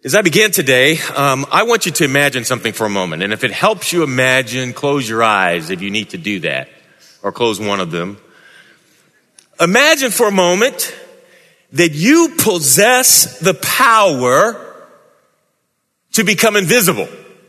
As I begin today, I want you to imagine something for a moment. And if it helps you imagine, close your eyes if you need to do that, or close one of them. Imagine for a moment that you possess the power to become invisible.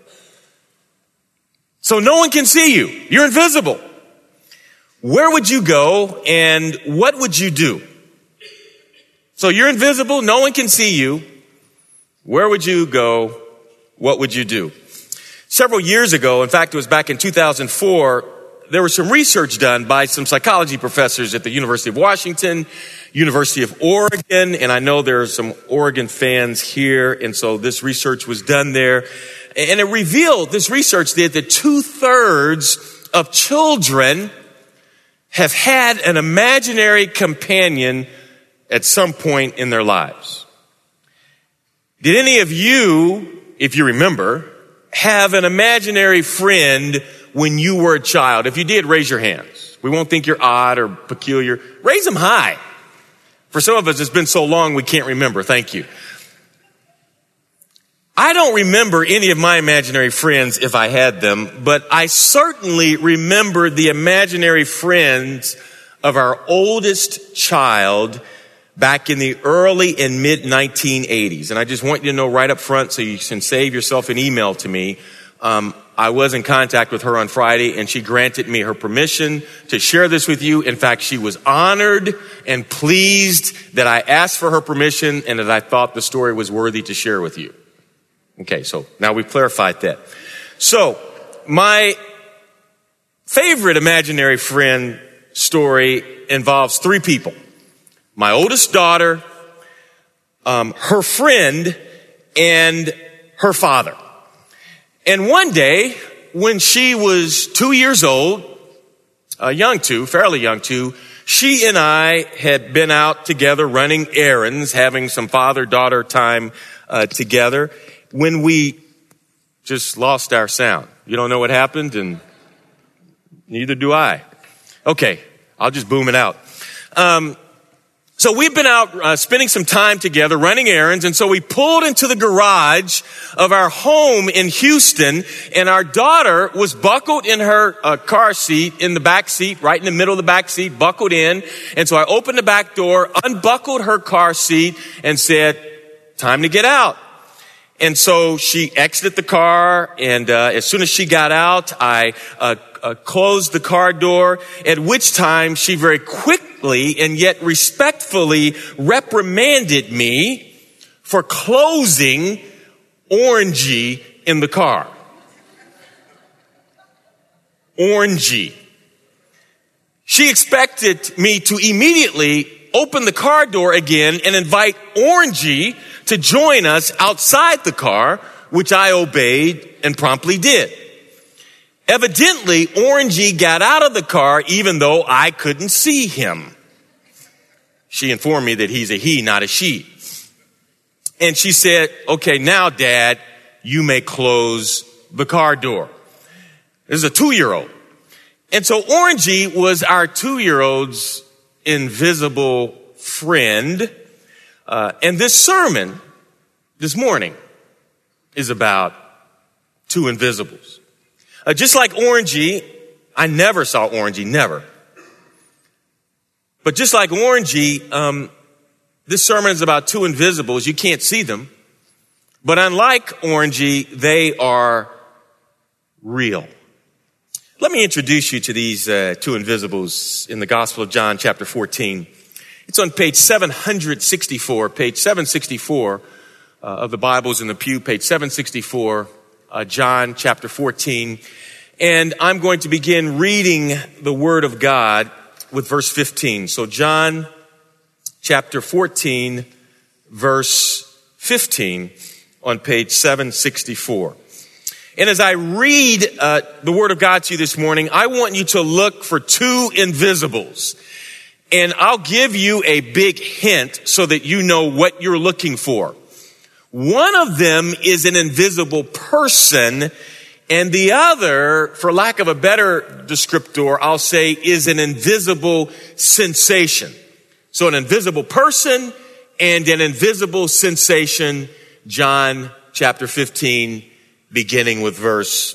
So no one can see you. You're invisible. Where would you go and what would you do? So you're invisible. No one can see you. Where would you go? What would you do? Several years ago, in fact, it was back in 2004, there was some research done by some psychology professors at the University of Washington, University of Oregon, and I know there are some Oregon fans here, and so this research was done there. And it revealed, this research did, that 2/3 of children have had an imaginary companion at some point in their lives. Did any of you, if you remember, have an imaginary friend when you were a child? If you did, raise your hands. We won't think you're odd or peculiar. Raise them high. For some of us, it's been so long we can't remember. Thank you. I don't remember any of my imaginary friends if I had them, but I certainly remember the imaginary friends of our oldest child back in the early and mid 1980s. And I just want you to know right up front so you can save yourself an email to me. I was in contact with her on Friday and she granted me her permission to share this with you. In fact, she was honored and pleased that I asked for her permission and that I thought the story was worthy to share with you. Okay, so now we've clarified that. So my favorite imaginary friend story involves 3 people. My oldest daughter, her friend, and her father. And one day, when she was 2 years old, fairly young two, she and I had been out together running errands, having some father-daughter time together, when we just lost our sound. You don't know what happened, and neither do I. Okay, I'll just boom it out. So we've been out spending some time together running errands, and so we pulled into the garage of our home in Houston, and our daughter was buckled in her car seat, in the back seat, right in the middle of the back seat, buckled in. And so I opened the back door, unbuckled her car seat, and said, "Time to get out." And so she exited the car, and as soon as she got out, I closed the car door, at which time she very quickly and yet respectfully reprimanded me for closing Orangey in the car. Orangey. She expected me to immediately open the car door again and invite Orangey to join us outside the car, which I obeyed and promptly did. Evidently, Orangey got out of the car even though I couldn't see him. She informed me that he's a he, not a she. And she said, "Okay, now Dad, you may close the car door." This is a 2-year-old. And so Orangey was our 2-year-old's invisible friend. And this sermon this morning is about 2 invisibles. Just like Orangey, I never saw Orangey, never. But just like Orangey, this sermon is about 2 invisibles. You can't see them. But unlike Orangey, they are real. Let me introduce you to these 2 invisibles in the Gospel of John, chapter 14. It's on page 764, page 764 of the Bibles in the pew, page 764, John chapter 14. And I'm going to begin reading the Word of God with verse 15. So John chapter 14, verse 15 on page 764. And as I read the Word of God to you this morning, I want you to look for 2 invisibles. And I'll give you a big hint so that you know what you're looking for. One of them is an invisible person, and the other, for lack of a better descriptor, I'll say is an invisible sensation. So an invisible person and an invisible sensation John chapter 14, beginning with verse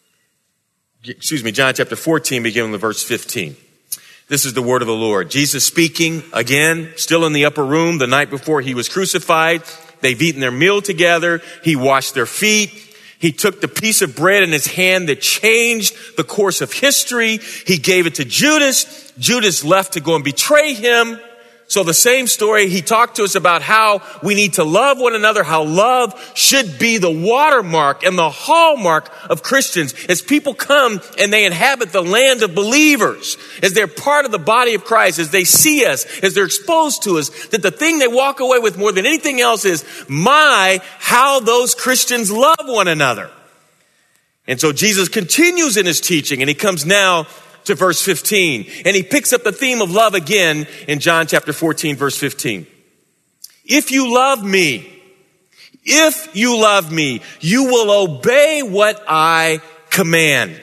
15. This is the word of the Lord. Jesus speaking again, still in the upper room the night before he was crucified. They've eaten their meal together. He washed their feet. He took the piece of bread in his hand that changed the course of history. He gave it to Judas. Judas left to go and betray him. So the same story, he talked to us about how we need to love one another, how love should be the watermark and the hallmark of Christians as people come and they inhabit the land of believers, as they're part of the body of Christ, as they see us, as they're exposed to us, that the thing they walk away with more than anything else is how those Christians love one another. And so Jesus continues in his teaching, and he comes now to verse 15. And he picks up the theme of love again in John chapter 14, verse 15. If you love me, you will obey what I command.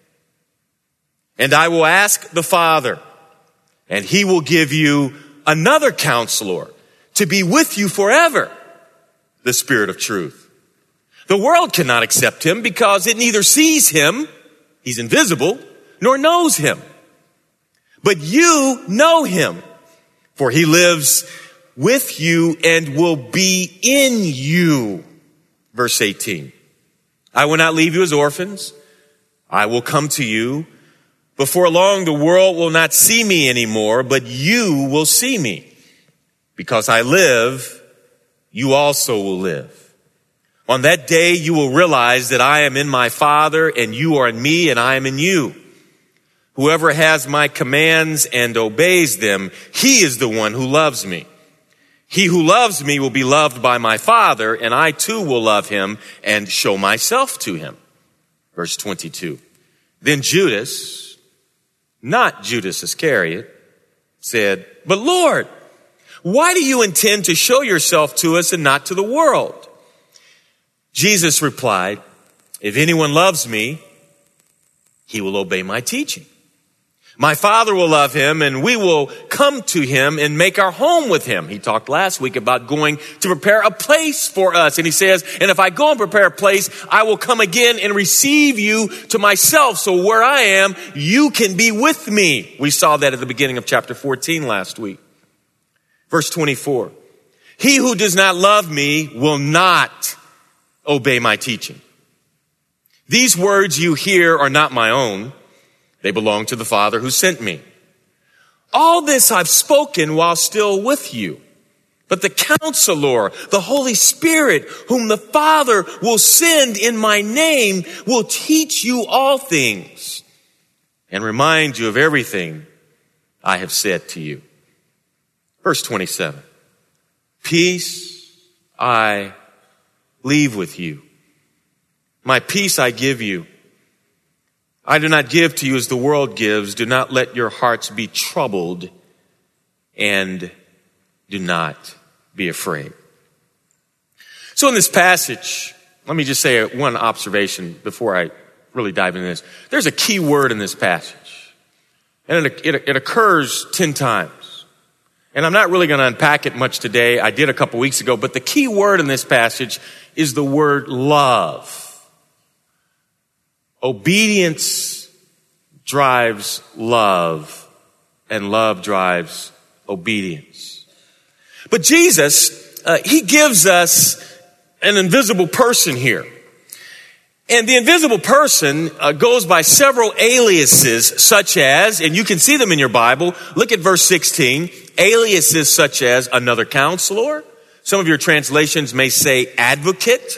And I will ask the Father, and he will give you another counselor to be with you forever, the Spirit of truth. The world cannot accept him because it neither sees him, he's invisible, nor knows him. But you know him, for he lives with you and will be in you. Verse 18. I will not leave you as orphans. I will come to you. Before long, the world will not see me anymore, but you will see me. Because I live, you also will live. On that day, you will realize that I am in my Father, and you are in me, and I am in you. Whoever has my commands and obeys them, he is the one who loves me. He who loves me will be loved by my Father, and I too will love him and show myself to him. Verse 22. Then Judas, not Judas Iscariot, said, But Lord, why do you intend to show yourself to us and not to the world? Jesus replied, If anyone loves me, he will obey my teaching. My Father will love him, and we will come to him and make our home with him. He talked last week about going to prepare a place for us. And he says, and if I go and prepare a place, I will come again and receive you to myself. So where I am, you can be with me. We saw that at the beginning of chapter 14 last week. Verse 24. He who does not love me will not obey my teaching. These words you hear are not my own. They belong to the Father who sent me. All this I've spoken while still with you. But the Counselor, the Holy Spirit, whom the Father will send in my name, will teach you all things and remind you of everything I have said to you. Verse 27. Peace I leave with you. My peace I give you. I do not give to you as the world gives. Do not let your hearts be troubled, and do not be afraid. So in this passage, let me just say one observation before I really dive into this. There's a key word in this passage, and it occurs 10 times. And I'm not really going to unpack it much today. I did a couple weeks ago, but the key word in this passage is the word love. Obedience drives love, and love drives obedience. But Jesus, he gives us an invisible person here. And the invisible person goes by several aliases, such as, and you can see them in your Bible, look at verse 16, aliases such as another counselor. Some of your translations may say advocate.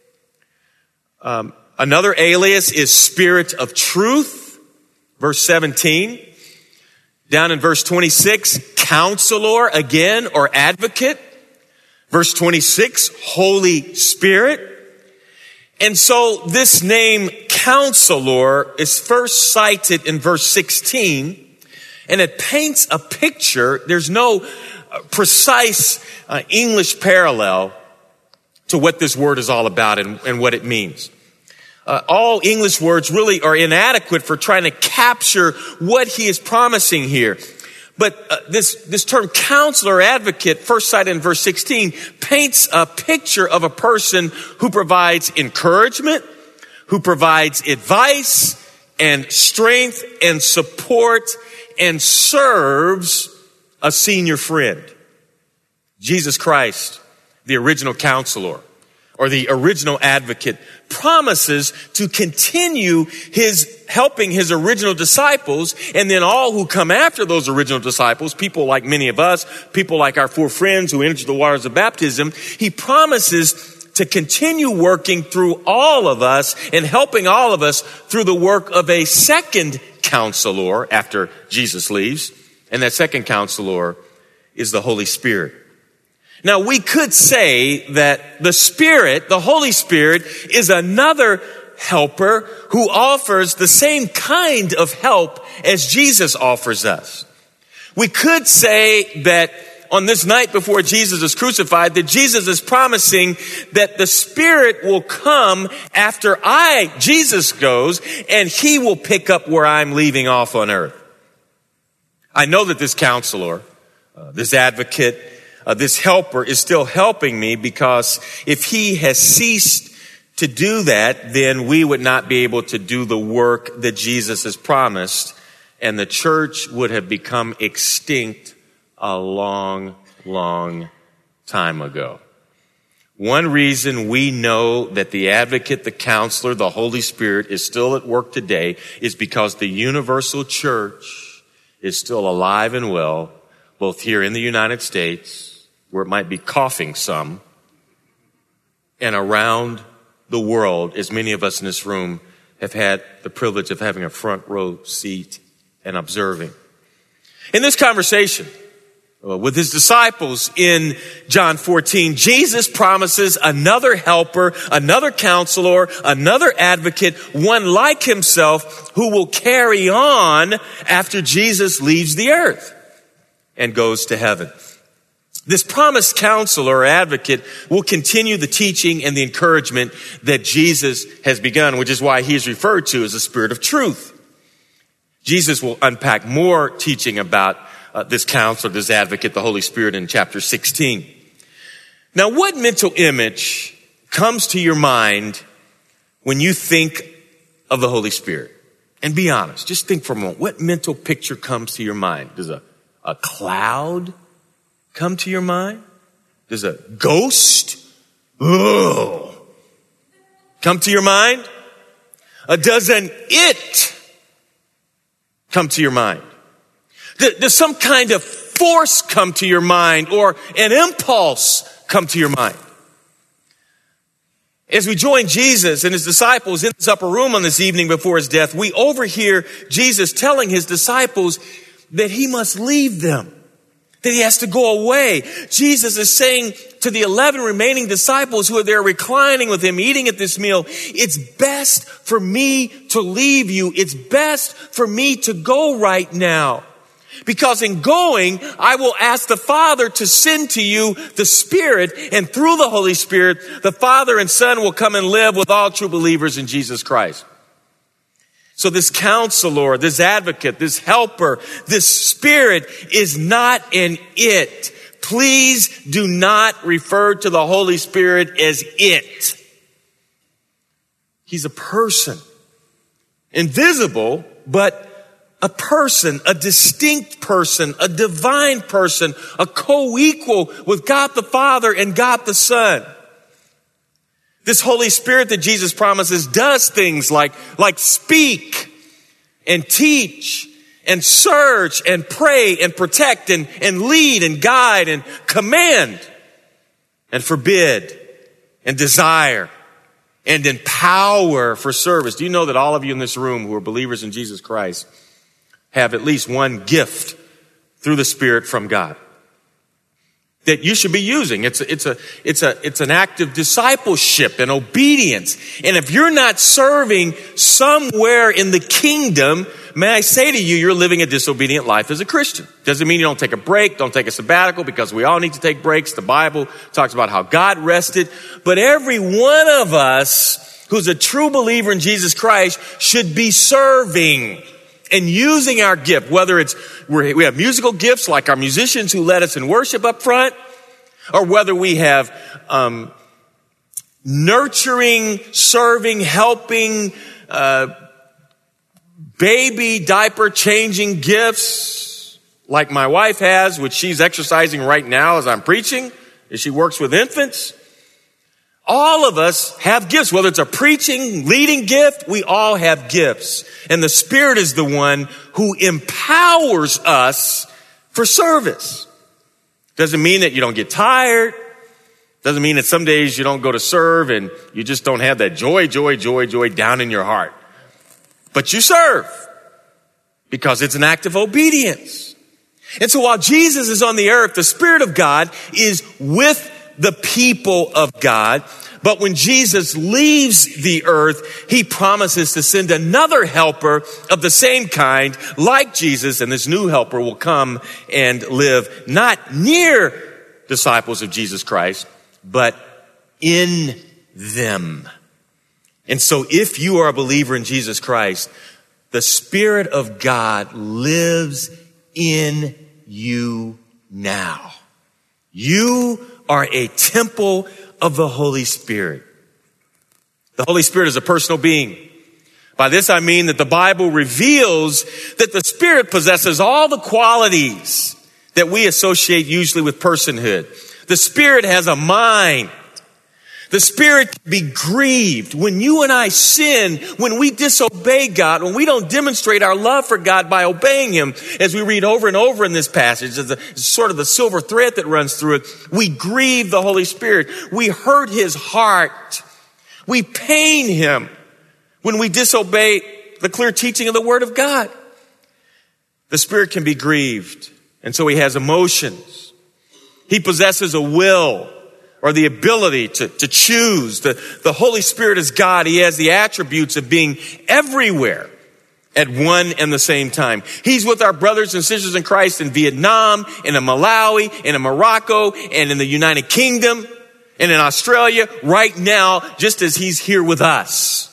Another alias is Spirit of Truth, verse 17. Down in verse 26, Counselor again, or Advocate. Verse 26, Holy Spirit. And so this name Counselor is first cited in verse 16, and it paints a picture. There's no precise English parallel to what this word is all about and what it means. All English words really are inadequate for trying to capture what he is promising here. But this term counselor, advocate, first cited in verse 16, paints a picture of a person who provides encouragement, who provides advice and strength and support and serves a senior friend. Jesus Christ, the original counselor or the original advocate, promises to continue helping his original disciples, and then all who come after those original disciples, people like many of us, people like our four friends who entered the waters of baptism. He promises to continue working through all of us and helping all of us through the work of a second counselor after Jesus leaves. And that second counselor is the Holy Spirit. Now, we could say that the Spirit, the Holy Spirit, is another helper who offers the same kind of help as Jesus offers us. We could say that on this night before Jesus is crucified, that Jesus is promising that the Spirit will come after Jesus goes, and he will pick up where I'm leaving off on earth. I know that this counselor, this advocate, this helper is still helping me, because if he has ceased to do that, then we would not be able to do the work that Jesus has promised, and the church would have become extinct a long, long time ago. One reason we know that the advocate, the counselor, the Holy Spirit is still at work today is because the universal church is still alive and well, both here in the United States, where it might be coughing some, and around the world, as many of us in this room have had the privilege of having a front row seat and observing. In this conversation with his disciples in John 14, Jesus promises another helper, another counselor, another advocate, one like himself, who will carry on after Jesus leaves the earth and goes to heaven. This promised counselor or advocate will continue the teaching and the encouragement that Jesus has begun, which is why he is referred to as the Spirit of Truth. Jesus will unpack more teaching about this counselor, this advocate, the Holy Spirit, in chapter 16. Now, what mental image comes to your mind when you think of the Holy Spirit? And be honest, just think for a moment. What mental picture comes to your mind? Does a cloud come to your mind? Does a ghost come to your mind? Does an it come to your mind? Does some kind of force come to your mind, or an impulse come to your mind? As we join Jesus and his disciples in this upper room on this evening before his death, we overhear Jesus telling his disciples that he must leave them, that he has to go away. Jesus is saying to the 11 remaining disciples who are there reclining with him, eating at this meal, it's best for me to leave you. It's best for me to go right now. Because in going, I will ask the Father to send to you the Spirit, and through the Holy Spirit, the Father and Son will come and live with all true believers in Jesus Christ. So this counselor, this advocate, this helper, this Spirit is not an it. Please do not refer to the Holy Spirit as it. He's a person. Invisible, but a person, a distinct person, a divine person, a co-equal with God the Father and God the Son. This Holy Spirit that Jesus promises does things like speak and teach and search and pray and protect and lead and guide and command and forbid and desire and empower for service. Do you know that all of you in this room who are believers in Jesus Christ have at least one gift through the Spirit from God that you should be using? It's an act of discipleship and obedience. And if you're not serving somewhere in the kingdom, may I say to you, you're living a disobedient life as a Christian. Doesn't mean you don't take a break, don't take a sabbatical, because we all need to take breaks. The Bible talks about how God rested. But every one of us who's a true believer in Jesus Christ should be serving. and using our gift, whether it's we have musical gifts like our musicians who led us in worship up front, or whether we have nurturing, serving, helping, baby diaper changing gifts like my wife has, which she's exercising right now as I'm preaching, as she works with infants. All of us have gifts, whether it's a preaching, leading gift, we all have gifts. And the Spirit is the one who empowers us for service. Doesn't mean that you don't get tired. Doesn't mean that some days you don't go to serve and you just don't have that joy down in your heart. But you serve because it's an act of obedience. And so while Jesus is on the earth, the Spirit of God is with the people of God. But when Jesus leaves the earth, he promises to send another helper of the same kind, like Jesus, and this new helper will come and live not near disciples of Jesus Christ, but in them. And so if you are a believer in Jesus Christ, the Spirit of God lives in you now. You are a temple of the Holy Spirit. The Holy Spirit is a personal being. By this I mean that the Bible reveals that the Spirit possesses all the qualities that we associate usually with personhood. The Spirit has a mind. The Spirit can be grieved when you and I sin, when we disobey God, when we don't demonstrate our love for God by obeying Him, as we read over and over in this passage, as sort of the silver thread that runs through it. We grieve the Holy Spirit. We hurt His heart. We pain Him when we disobey the clear teaching of the Word of God. The Spirit can be grieved, and so He has emotions. He possesses a will, or the ability to choose. The Holy Spirit is God. He has the attributes of being everywhere at one and the same time. He's with our brothers and sisters in Christ in Vietnam, in Malawi, in Morocco, and in the United Kingdom, and in Australia right now, just as He's here with us.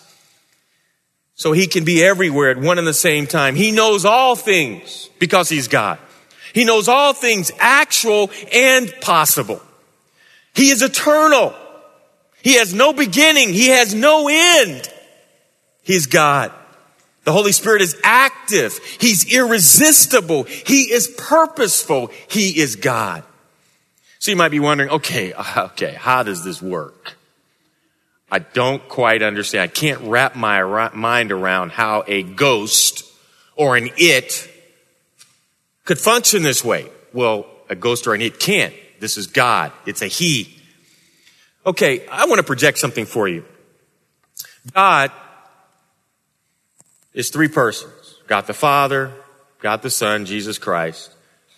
So He can be everywhere at one and the same time. He knows all things because He's God. He knows all things actual and possible. He is eternal. He has no beginning. He has no end. He's God. The Holy Spirit is active. He's irresistible. He is purposeful. He is God. So you might be wondering, okay, how does this work? I don't quite understand. I can't wrap my mind around how a ghost or an it could function this way. Well, a ghost or an it can't. This is God. It's a He. Okay, I want to project something for you. God is three persons. God the Father, God the Son, Jesus Christ,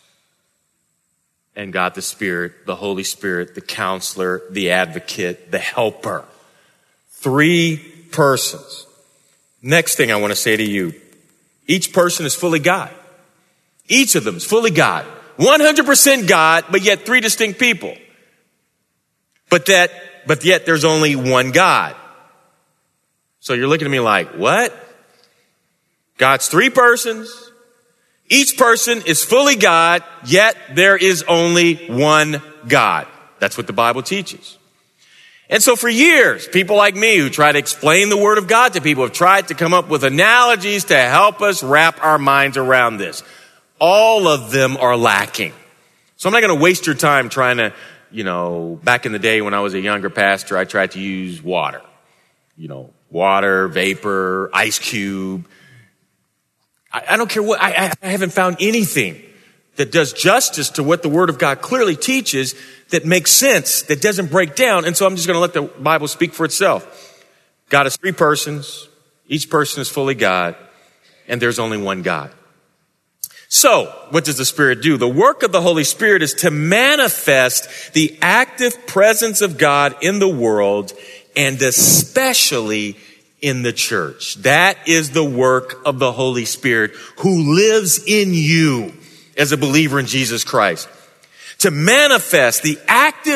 and God the Spirit, the Holy Spirit, the Counselor, the Advocate, the Helper. Three persons. Next thing I want to say to you, each person is fully God. Each of them is fully God. 100% God, but yet three distinct people. But yet there's only one God. So you're looking at me like, what? God's three persons. Each person is fully God, yet there is only one God. That's what the Bible teaches. And so for years, people like me who try to explain the Word of God to people have tried to come up with analogies to help us wrap our minds around this. All of them are lacking. So I'm not going to waste your time trying to, back in the day when I was a younger pastor, I tried to use water. Water, vapor, ice cube. I don't care what, I haven't found anything that does justice to what the Word of God clearly teaches that makes sense, that doesn't break down. And so I'm just going to let the Bible speak for itself. God is three persons. Each person is fully God. And there's only one God. So, what does the Spirit do? The work of the Holy Spirit is to manifest the active presence of God in the world and especially in the church. That is the work of the Holy Spirit who lives in you as a believer in Jesus Christ. To manifest the active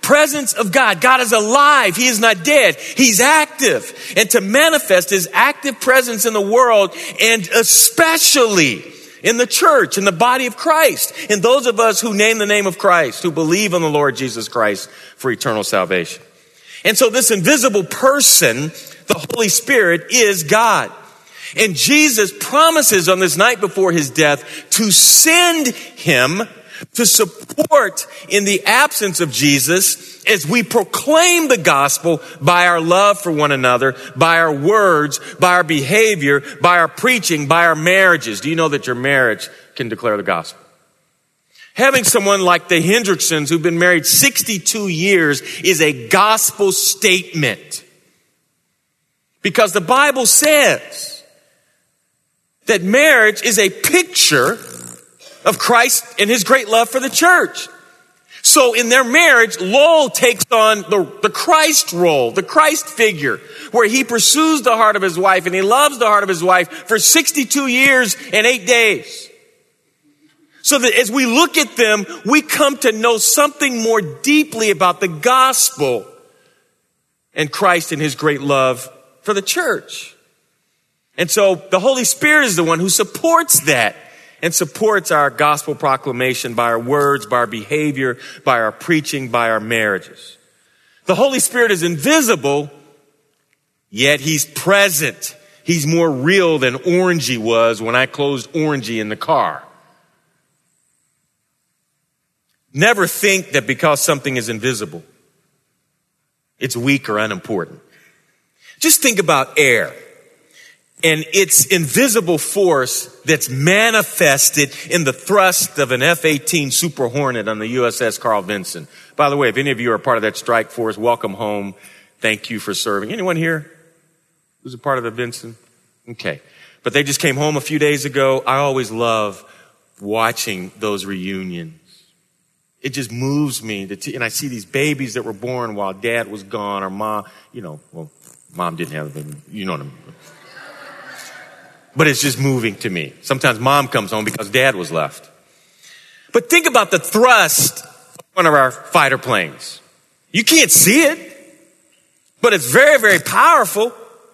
presence of God. God is alive. He is not dead. He's active. And to manifest his active presence in the world, and especially in the church, in the body of Christ, in those of us who name the name of Christ, who believe on the Lord Jesus Christ for eternal salvation. And so this invisible person, the Holy Spirit, is God. And Jesus promises on this night before his death to send him to support in the absence of Jesus as we proclaim the gospel by our love for one another, by our words, by our behavior, by our preaching, by our marriages. Do you know that your marriage can declare the gospel? Having someone like the Hendricksons who've been married 62 years is a gospel statement. Because the Bible says that marriage is a picture of Christ and his great love for the church. So in their marriage, Lowell takes on the Christ role, the Christ figure, where he pursues the heart of his wife and he loves the heart of his wife for 62 years and 8 days. So that as we look at them, we come to know something more deeply about the gospel and Christ and his great love for the church. And so the Holy Spirit is the one who supports that and supports our gospel proclamation by our words, by our behavior, by our preaching, by our marriages. The Holy Spirit is invisible, yet he's present. He's more real than Orangey was when I closed Orangey in the car. Never think that because something is invisible, it's weak or unimportant. Just think about air and its invisible force that's manifested in the thrust of an F-18 Super Hornet on the USS Carl Vinson. By the way, if any of you are part of that strike force, welcome home. Thank you for serving. Anyone here who's a part of the Vinson? Okay. But they just came home a few days ago. I always love watching those reunions. It just moves me. And I see these babies that were born while dad was gone, or mom, mom didn't have a baby. You know what I mean. But it's just moving to me. Sometimes mom comes home because dad was left. But think about the thrust of one of our fighter planes. You can't see it, but it's very, very powerful.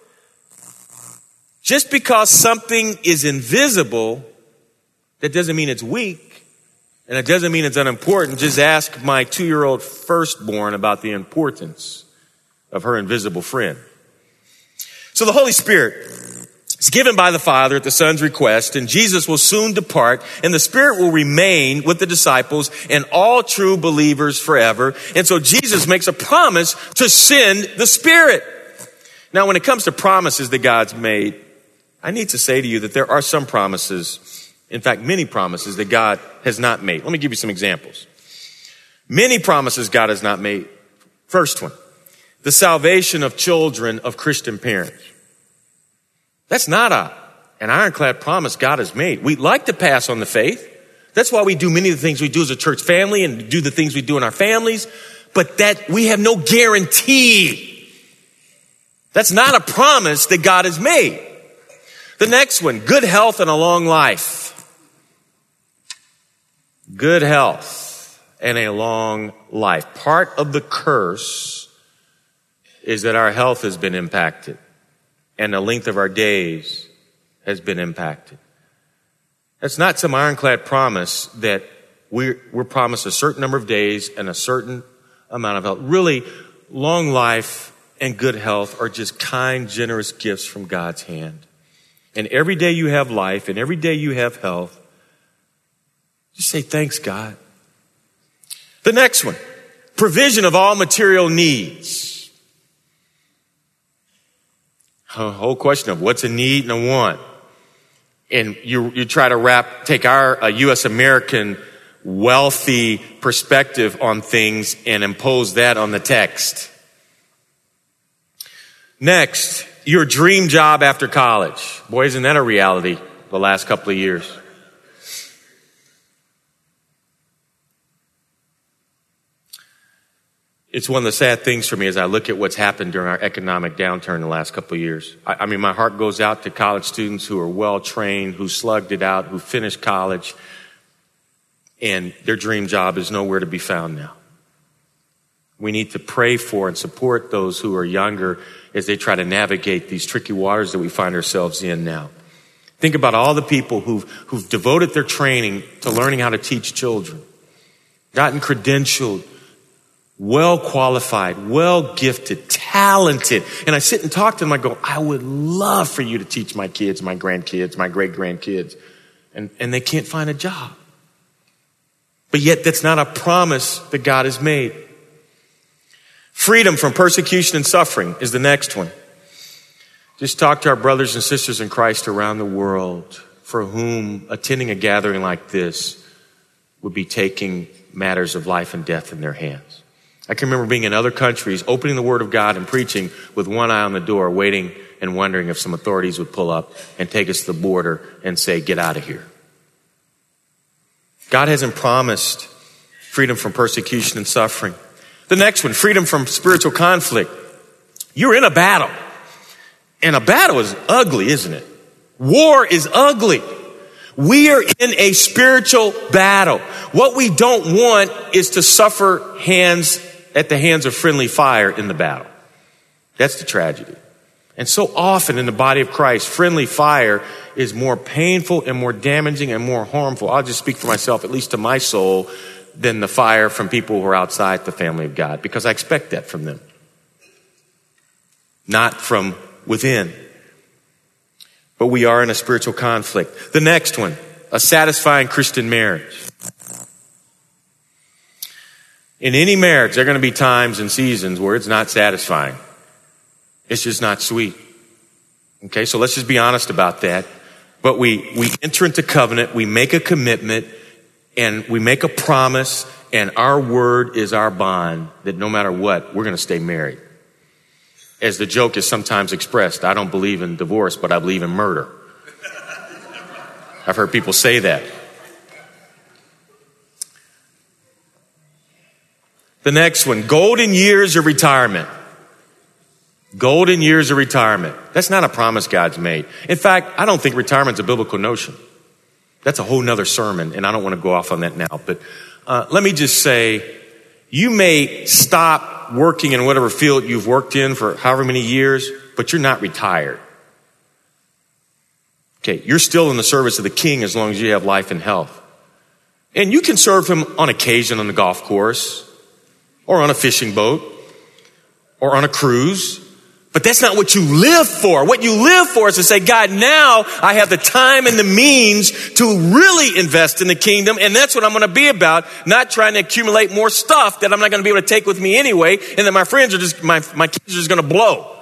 Just because something is invisible, that doesn't mean it's weak, and it doesn't mean it's unimportant. Just ask my 2-year-old firstborn about the importance of her invisible friend. So the Holy Spirit is given by the Father at the Son's request, and Jesus will soon depart, and the Spirit will remain with the disciples and all true believers forever. And so Jesus makes a promise to send the Spirit. Now, when it comes to promises that God's made, I need to say to you that there are some promises, in fact, many promises that God has not made. Let me give you some examples. Many promises God has not made. First one, the salvation of children of Christian parents. That's not an ironclad promise God has made. We'd like to pass on the faith. That's why we do many of the things we do as a church family and do the things we do in our families. But that we have no guarantee. That's not a promise that God has made. The next one, good health and a long life. Good health and a long life. Part of the curse is that our health has been impacted. And the length of our days has been impacted. That's not some ironclad promise that we're promised a certain number of days and a certain amount of health. Really, long life and good health are just kind, generous gifts from God's hand. And every day you have life and every day you have health, just say, thanks, God. The next one, provision of all material needs. A whole question of what's a need and a want. And you try to take our U.S. American wealthy perspective on things and impose that on the text. Next, your dream job after college. Boy, isn't that a reality the last couple of years? It's one of the sad things for me as I look at what's happened during our economic downturn in the last couple of years. I mean, my heart goes out to college students who are well-trained, who slugged it out, who finished college, and their dream job is nowhere to be found now. We need to pray for and support those who are younger as they try to navigate these tricky waters that we find ourselves in now. Think about all the people who've devoted their training to learning how to teach children, gotten credentialed, well qualified, well gifted, talented. And I sit and talk to them. I go, I would love for you to teach my kids, my grandkids, my great grandkids. And they can't find a job. But yet that's not a promise that God has made. Freedom from persecution and suffering is the next one. Just talk to our brothers and sisters in Christ around the world for whom attending a gathering like this would be taking matters of life and death in their hands. I can remember being in other countries, opening the Word of God and preaching with one eye on the door, waiting and wondering if some authorities would pull up and take us to the border and say, get out of here. God hasn't promised freedom from persecution and suffering. The next one, freedom from spiritual conflict. You're in a battle. And a battle is ugly, isn't it? War is ugly. We are in a spiritual battle. What we don't want is to suffer at the hands of friendly fire in the battle. That's the tragedy. And so often in the body of Christ, friendly fire is more painful and more damaging and more harmful. I'll just speak for myself, at least to my soul, than the fire from people who are outside the family of God, because I expect that from them, not from within. But we are in a spiritual conflict. The next one, a satisfying Christian marriage. In any marriage, there are going to be times and seasons where it's not satisfying. It's just not sweet. Okay, so let's just be honest about that. But we enter into covenant, we make a commitment, and we make a promise, and our word is our bond that no matter what, we're going to stay married. As the joke is sometimes expressed, I don't believe in divorce, but I believe in murder. I've heard people say that. The next one, golden years of retirement. Golden years of retirement. That's not a promise God's made. In fact, I don't think retirement's a biblical notion. That's a whole nother sermon, and I don't want to go off on that now. But let me just say, you may stop working in whatever field you've worked in for however many years, but you're not retired. Okay, you're still in the service of the King as long as you have life and health. And you can serve him on occasion on the golf course, or on a fishing boat, or on a cruise. But that's not what you live for. What you live for is to say, God, now I have the time and the means to really invest in the kingdom. And that's what I'm going to be about. Not trying to accumulate more stuff that I'm not going to be able to take with me anyway. And that my friends are just, my kids are just going to blow.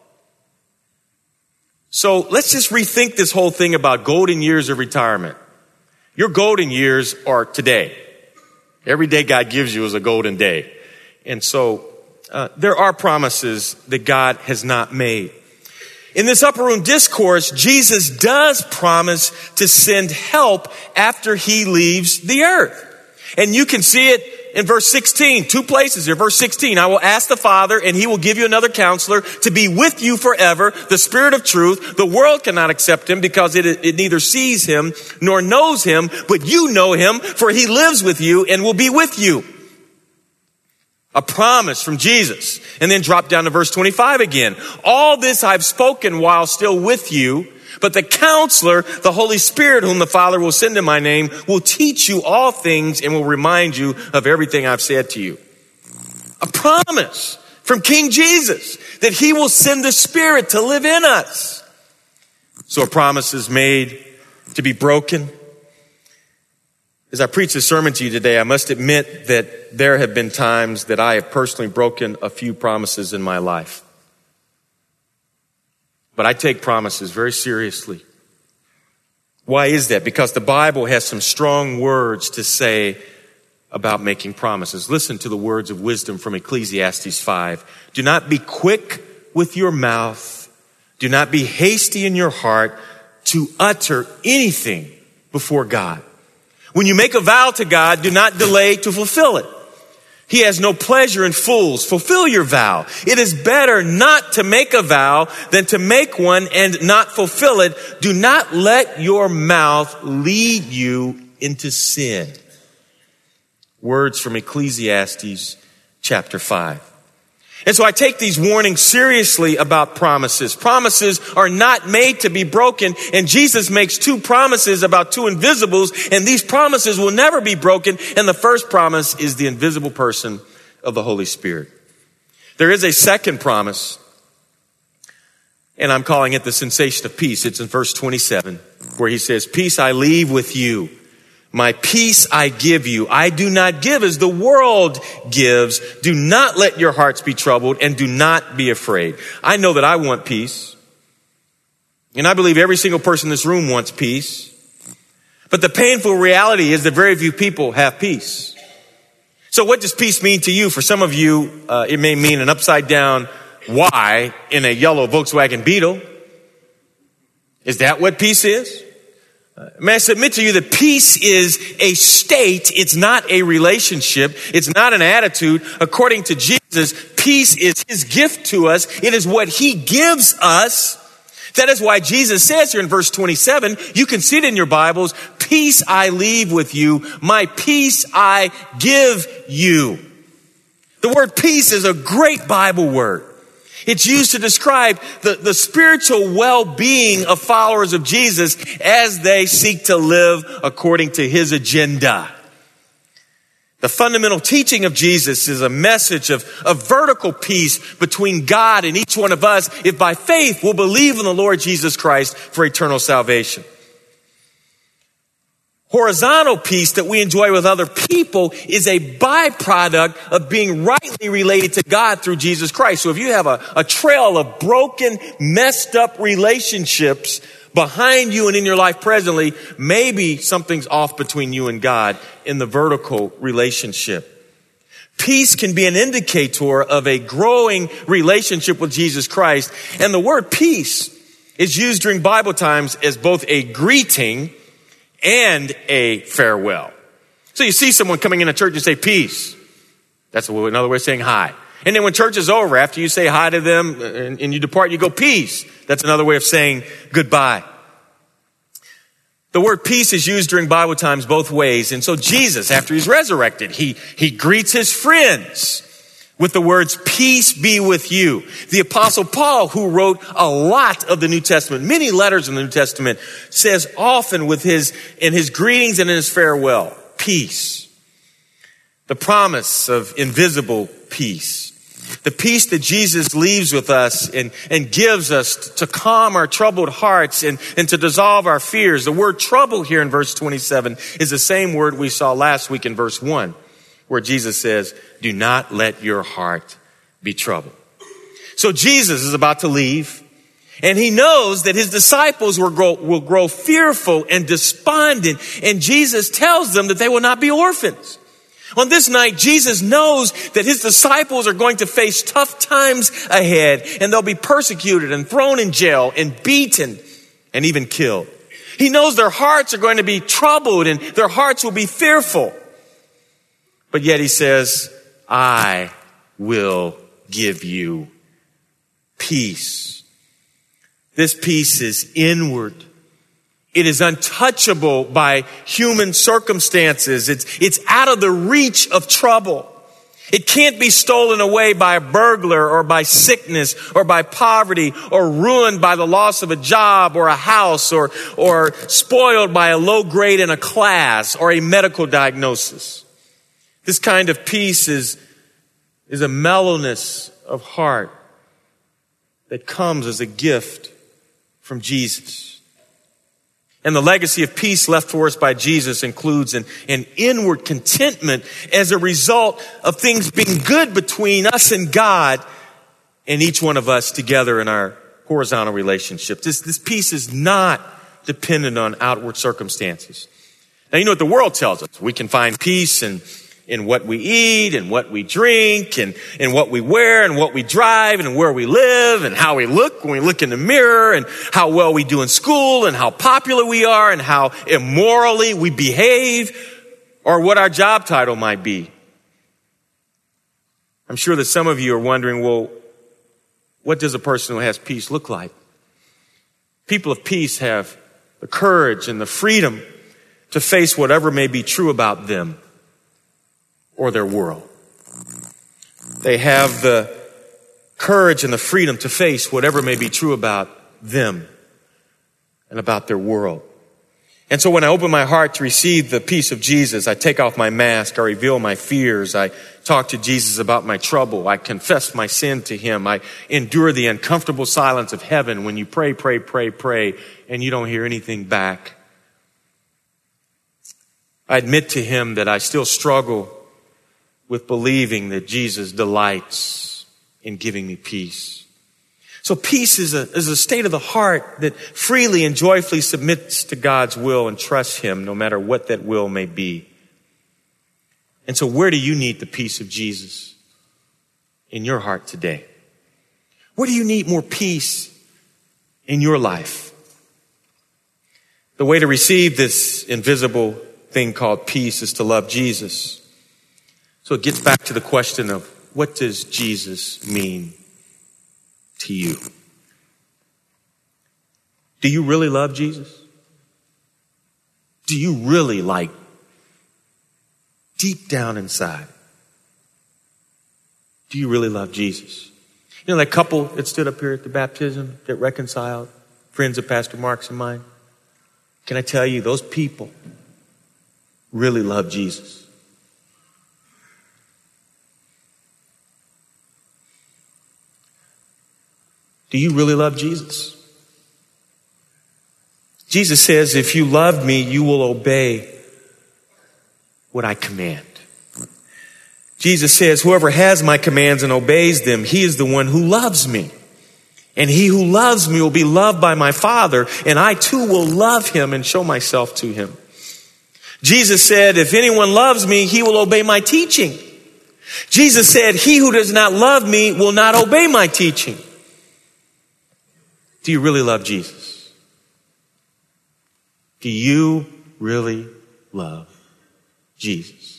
So let's just rethink this whole thing about golden years of retirement. Your golden years are today. Every day God gives you is a golden day. And so there are promises that God has not made. In this upper room discourse, Jesus does promise to send help after he leaves the earth. And you can see it in verse 16, two places here. Verse 16, I will ask the Father and he will give you another counselor to be with you forever, the Spirit of truth. The world cannot accept him because it neither sees him nor knows him, but you know him, for he lives with you and will be with you. A promise from Jesus. And then drop down to verse 25 again. All this I've spoken while still with you, but the counselor, the Holy Spirit, whom the Father will send in my name, will teach you all things and will remind you of everything I've said to you. A promise from King Jesus that he will send the Spirit to live in us. So a promise is made to be broken. As I preach this sermon to you today, I must admit that there have been times that I have personally broken a few promises in my life. But I take promises very seriously. Why is that? Because the Bible has some strong words to say about making promises. Listen to the words of wisdom from Ecclesiastes 5. Do not be quick with your mouth. Do not be hasty in your heart to utter anything before God. When you make a vow to God, do not delay to fulfill it. He has no pleasure in fools. Fulfill your vow. It is better not to make a vow than to make one and not fulfill it. Do not let your mouth lead you into sin. Words from Ecclesiastes chapter 5. And so I take these warnings seriously about promises. Promises are not made to be broken, and Jesus makes two promises about two invisibles, and these promises will never be broken, and the first promise is the invisible person of the Holy Spirit. There is a second promise, and I'm calling it the sensation of peace. It's in verse 27, where he says, "Peace I leave with you. My peace I give you. I do not give as the world gives. Do not let your hearts be troubled and do not be afraid." I know that I want peace. And I believe every single person in this room wants peace. But the painful reality is that very few people have peace. So what does peace mean to you? For some of you, it may mean an upside down Y in a yellow Volkswagen Beetle. Is that what peace is? May I submit to you that peace is a state. It's not a relationship. It's not an attitude. According to Jesus, peace is his gift to us. It is what he gives us. That is why Jesus says here in verse 27, you can see it in your Bibles, "Peace I leave with you. My peace I give you." The word peace is a great Bible word. It's used to describe the spiritual well-being of followers of Jesus as they seek to live according to his agenda. The fundamental teaching of Jesus is a message of vertical peace between God and each one of us if by faith we'll believe in the Lord Jesus Christ for eternal salvation. Horizontal peace that we enjoy with other people is a byproduct of being rightly related to God through Jesus Christ. So if you have a trail of broken, messed up relationships behind you and in your life presently, maybe something's off between you and God in the vertical relationship. Peace can be an indicator of a growing relationship with Jesus Christ. And the word peace is used during Bible times as both a greeting and a farewell. So you see someone coming in a church and say, "Peace." That's another way of saying hi. And then when church is over, after you say hi to them and you depart, you go, "Peace." That's another way of saying goodbye. The word peace is used during Bible times both ways. And so Jesus, after he's resurrected, he greets his friends with the words, "Peace be with you." The Apostle Paul, who wrote a lot of the New Testament, many letters in the New Testament, says often in his greetings and in his farewell, peace. The promise of invisible peace. The peace that Jesus leaves with us and gives us to calm our troubled hearts and to dissolve our fears. The word trouble here in verse 27 is the same word we saw last week in verse 1. Where Jesus says, "Do not let your heart be troubled." So Jesus is about to leave, and he knows that his disciples will grow fearful and despondent, and Jesus tells them that they will not be orphans. On this night, Jesus knows that his disciples are going to face tough times ahead, and they'll be persecuted and thrown in jail and beaten and even killed. He knows their hearts are going to be troubled and their hearts will be fearful. But yet he says, "I will give you peace." This peace is inward. It is untouchable by human circumstances. It's out of the reach of trouble. It can't be stolen away by a burglar or by sickness or by poverty or ruined by the loss of a job or a house or spoiled by a low grade in a class or a medical diagnosis. This kind of peace is a mellowness of heart that comes as a gift from Jesus. And the legacy of peace left for us by Jesus includes an inward contentment as a result of things being good between us and God and each one of us together in our horizontal relationship. This peace is not dependent on outward circumstances. Now, you know what the world tells us. We can find peace in what we eat and what we drink and what we wear and what we drive and where we live and how we look when we look in the mirror and how well we do in school and how popular we are and how immorally we behave or what our job title might be. I'm sure that some of you are wondering, well, what does a person who has peace look like? People of peace have the courage and the freedom to face whatever may be true about them or their world. They have the courage and the freedom to face whatever may be true about them and about their world. And so when I open my heart to receive the peace of Jesus, I take off my mask, I reveal my fears, I talk to Jesus about my trouble, I confess my sin to him, I endure the uncomfortable silence of heaven when you pray, and you don't hear anything back. I admit to him that I still struggle with believing that Jesus delights in giving me peace. So peace is a state of the heart that freely and joyfully submits to God's will and trusts him no matter what that will may be. And so where do you need the peace of Jesus in your heart today? Where do you need more peace in your life? The way to receive this invisible thing called peace is to love Jesus. So it gets back to the question of, what does Jesus mean to you? Do you really love Jesus? Do you really, deep down inside, do you really love Jesus? You know that couple that stood up here at the baptism that reconciled, friends of Pastor Mark's and mine? Can I tell you, those people really love Jesus. Do you really love Jesus? Jesus says, if you love me, you will obey what I command. Jesus says, whoever has my commands and obeys them, he is the one who loves me. And he who loves me will be loved by my Father, and I too will love him and show myself to him. Jesus said, if anyone loves me, he will obey my teaching. Jesus said, he who does not love me will not obey my teaching. Do you really love Jesus? Do you really love Jesus?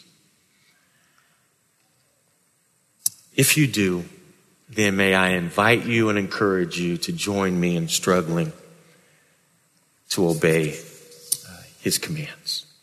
If you do, then may I invite you and encourage you to join me in struggling to obey his commands.